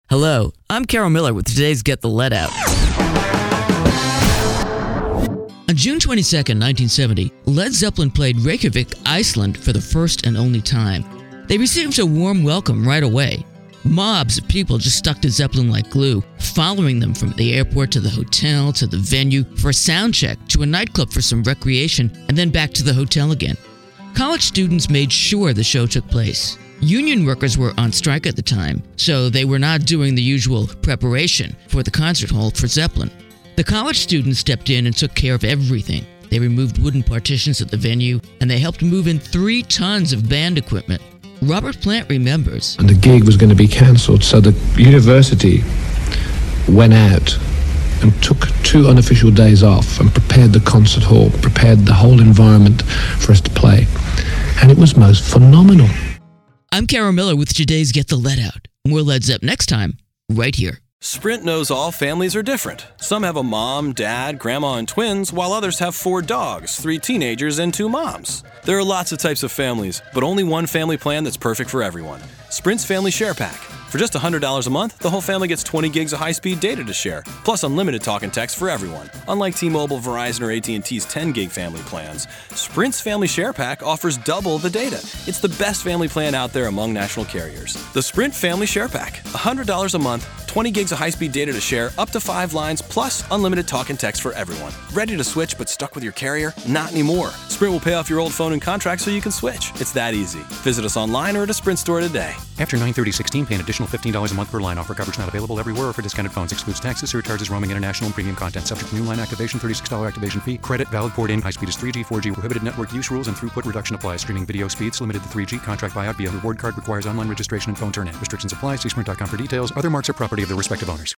Hello, I'm Carol Miller with today's Get the Lead Out. On June 22, 1970, Led Zeppelin played Reykjavik, Iceland for the first and only time. They received a warm welcome right away. Mobs of people just stuck to Zeppelin like glue, following them from the airport to the hotel to the venue for a sound check to a nightclub for some recreation and then back to the hotel again. College students made sure the show took place. Union workers were on strike at the time, so they were not doing the usual preparation for the concert hall for Zeppelin. The college students stepped in and took care of everything. They removed wooden partitions at the venue, and they helped move in 3 tons of band equipment. Robert Plant remembers. And the gig was going to be cancelled, so the university went out and took 2 unofficial days off and prepared the concert hall, prepared the whole environment for us to play. And it was most phenomenal. I'm Carol Miller with today's Get the Lead Out. More Led Zepp next time, right here. Sprint knows all families are different. Some have a mom, dad, grandma, and twins, while others have 4 dogs, 3 teenagers, and 2 moms. There are lots of types of families, but only one family plan that's perfect for everyone. Sprint's Family Share Pack. For just $100 a month, the whole family gets 20 gigs of high-speed data to share, plus unlimited talk and text for everyone. Unlike T-Mobile, Verizon, or AT&T's 10-gig family plans, Sprint's Family Share Pack offers double the data. It's the best family plan out there among national carriers. The Sprint Family Share Pack. $100 a month, 20 gigs of high-speed data to share, up to 5 lines, plus unlimited talk and text for everyone. Ready to switch but stuck with your carrier? Not anymore. Sprint will pay off your old phone and contract so you can switch. It's that easy. Visit us online or at a Sprint store today. After 9/30/16, pay an additional $15 a month per line. Offer coverage not available everywhere or for discounted phones. Excludes taxes, surcharges, roaming, international, and premium content. Subject to new line activation, $36 activation fee. Credit valid port in. High speed is 3G, 4G. Prohibited network use rules and throughput reduction applies. Streaming video speeds limited to 3G. Contract buyout via reward card requires online registration and phone turn-in. Restrictions apply. See Sprint.com for details. Other marks are property of their respective owners.